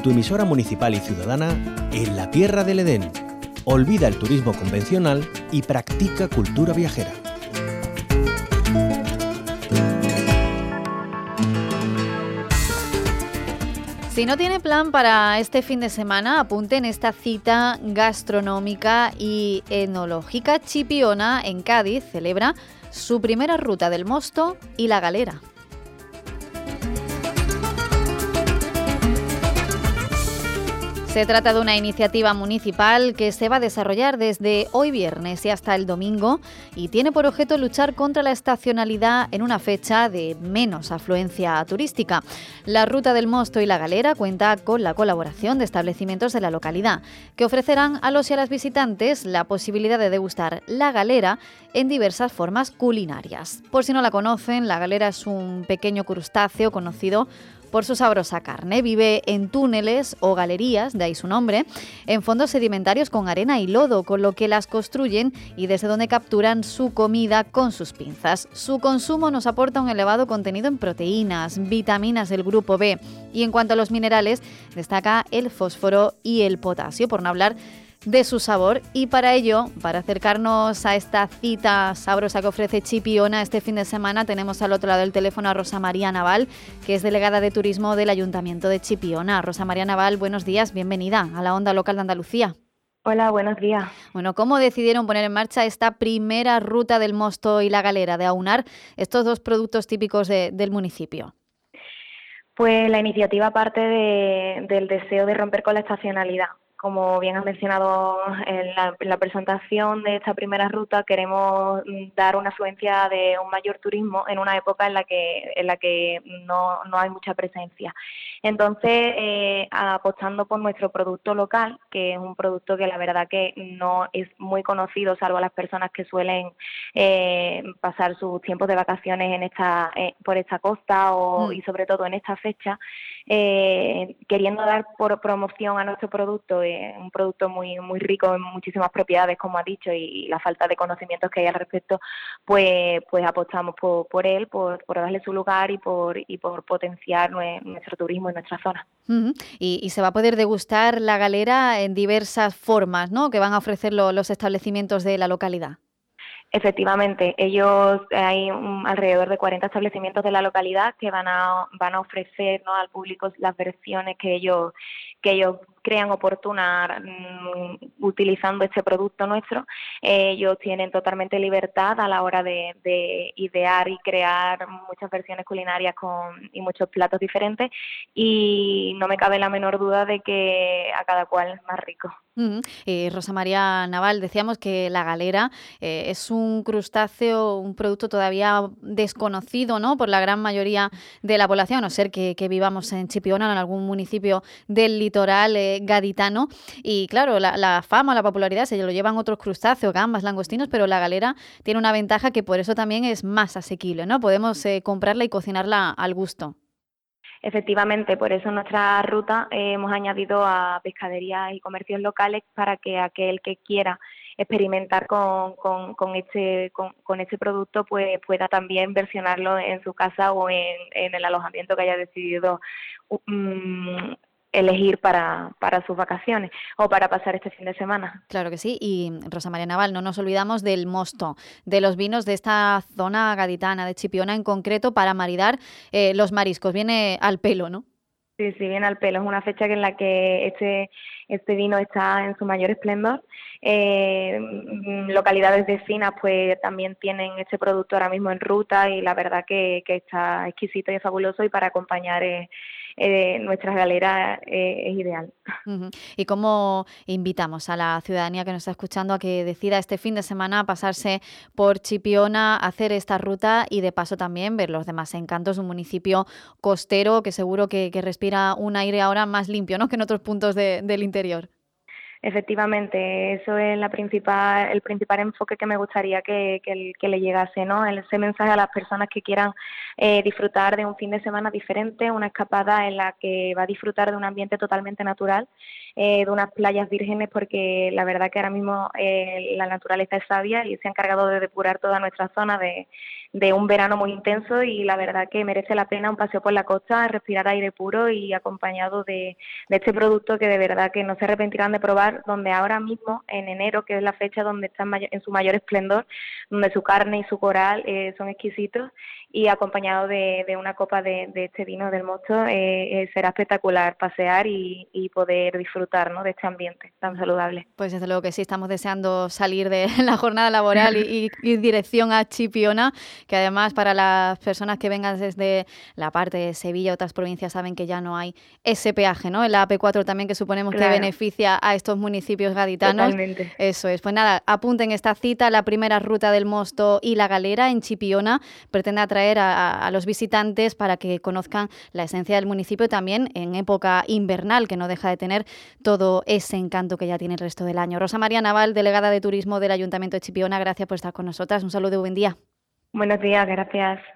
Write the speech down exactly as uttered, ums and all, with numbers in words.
tu emisora municipal y ciudadana en la Tierra del Edén. Olvida el turismo convencional y practica cultura viajera. Si no tiene plan para este fin de semana, apunte en esta cita gastronómica y enológica. Chipiona, en Cádiz, celebra su primera ruta del mosto y la galera. Se trata de una iniciativa municipal que se va a desarrollar desde hoy viernes y hasta el domingo y tiene por objeto luchar contra la estacionalidad en una fecha de menos afluencia turística. La Ruta del Mosto y la Galera cuenta con la colaboración de establecimientos de la localidad que ofrecerán a los y a las visitantes la posibilidad de degustar la galera en diversas formas culinarias. Por si no la conocen, la galera es un pequeño crustáceo conocido por su sabrosa carne. Vive en túneles o galerías, de ahí su nombre, en fondos sedimentarios con arena y lodo, con lo que las construyen y desde donde capturan su comida con sus pinzas. Su consumo nos aporta un elevado contenido en proteínas, vitaminas del grupo B y en cuanto a los minerales, destaca el fósforo y el potasio, por no hablar de su sabor. Y para ello, para acercarnos a esta cita sabrosa que ofrece Chipiona este fin de semana, tenemos al otro lado del teléfono a Rosa María Naval, que es delegada de turismo del Ayuntamiento de Chipiona. Rosa María Naval, buenos días, bienvenida a la Onda Local de Andalucía. Hola, buenos días. Bueno, ¿cómo decidieron poner en marcha esta primera ruta del mosto y la galera, de aunar estos dos productos típicos de, del municipio? Pues la iniciativa parte de, del deseo de romper con la estacionalidad. Como bien has mencionado en la, en la presentación de esta primera ruta, queremos dar una afluencia de un mayor turismo en una época en la que en la que no, no hay mucha presencia. Entonces, eh, apostando por nuestro producto local, que es un producto que la verdad que no es muy conocido, salvo a las personas que suelen eh, pasar sus tiempos de vacaciones en esta eh, por esta costa o, mm. y sobre todo en esta fecha, eh, queriendo dar por promoción a nuestro producto, un producto muy muy rico en muchísimas propiedades, como ha dicho, y la falta de conocimientos que hay al respecto, pues pues apostamos por, por él, por, por darle su lugar y por y por potenciar nuestro turismo en nuestra zona. Uh-huh. y, y se va a poder degustar la galera en diversas formas, ¿no?, que van a ofrecer lo, los establecimientos de la localidad. Efectivamente, ellos hay un, alrededor de cuarenta establecimientos de la localidad que van a van a ofrecer, ¿no?, al público las versiones que ellos que ellos crean oportunas um, utilizando este producto nuestro. Eh, ellos tienen totalmente libertad a la hora de, de idear y crear muchas versiones culinarias con y muchos platos diferentes, y no me cabe la menor duda de que a cada cual es más rico. Uh-huh. eh, Rosa María Naval, decíamos que la galera eh, es un crustáceo, un producto todavía desconocido, ¿no?, por la gran mayoría de la población, a no ser que, que vivamos en Chipiona o en algún municipio del litoral eh, gaditano. Y claro, la, la fama, la popularidad se lo llevan otros crustáceos, gambas, langostinos, pero la galera tiene una ventaja que por eso también es más asequible, ¿no? Podemos eh, comprarla y cocinarla al gusto. Efectivamente, por eso en nuestra ruta eh, hemos añadido a pescaderías y comercios locales para que aquel que quiera experimentar con, con, con este con, con este producto pues pueda también versionarlo en su casa o en, en el alojamiento que haya decidido um, elegir para, para sus vacaciones o para pasar este fin de semana. Claro que sí. Y Rosa María Naval, no nos olvidamos del mosto, de los vinos de esta zona gaditana, de Chipiona en concreto, para maridar eh, los mariscos. Viene al pelo, ¿no? Sí, sí, viene al pelo. Es una fecha en la que este, este vino está en su mayor esplendor. Eh, localidades vecinas pues también tienen este producto ahora mismo en ruta y la verdad que, que está exquisito y fabuloso, y para acompañar eh, eh, nuestras galeras eh, es ideal. Uh-huh. ¿Y cómo invitamos a la ciudadanía que nos está escuchando a que decida este fin de semana pasarse por Chipiona, hacer esta ruta y de paso también ver los demás encantos de un municipio costero que seguro que, que respira un aire ahora más limpio, ¿no?, que en otros puntos de, del interior? Efectivamente, eso es la principal, el principal enfoque que me gustaría que, que, que le llegase, ¿no? Ese mensaje a las personas que quieran eh, disfrutar de un fin de semana diferente, una escapada en la que va a disfrutar de un ambiente totalmente natural, eh, de unas playas vírgenes, porque la verdad que ahora mismo eh, la naturaleza es sabia y se ha encargado de depurar toda nuestra zona de, de un verano muy intenso y la verdad que merece la pena un paseo por la costa, respirar aire puro y acompañado de, de este producto que de verdad que no se arrepentirán de probar, donde ahora mismo en enero, que es la fecha donde está en, mayor, en su mayor esplendor, donde su carne y su coral eh, son exquisitos y acompañado de, de una copa de, de este vino del Mosto eh, eh, será espectacular pasear y, y poder disfrutar, ¿no?, de este ambiente tan saludable. Pues desde luego que sí, estamos deseando salir de la jornada laboral y, y ir dirección a Chipiona, que además para las personas que vengan desde la parte de Sevilla, otras provincias, saben que ya no hay ese peaje, ¿no? En la A P cuatro también, que suponemos claro. que beneficia a estos municipios gaditanos. Totalmente. Eso es. Pues nada, apunten esta cita, la primera ruta del Mosto y la Galera en Chipiona. Pretende atraer a, a los visitantes para que conozcan la esencia del municipio también en época invernal, que no deja de tener todo ese encanto que ya tiene el resto del año. Rosa María Naval, delegada de Turismo del Ayuntamiento de Chipiona, gracias por estar con nosotras. Un saludo y buen día. Buenos días, gracias.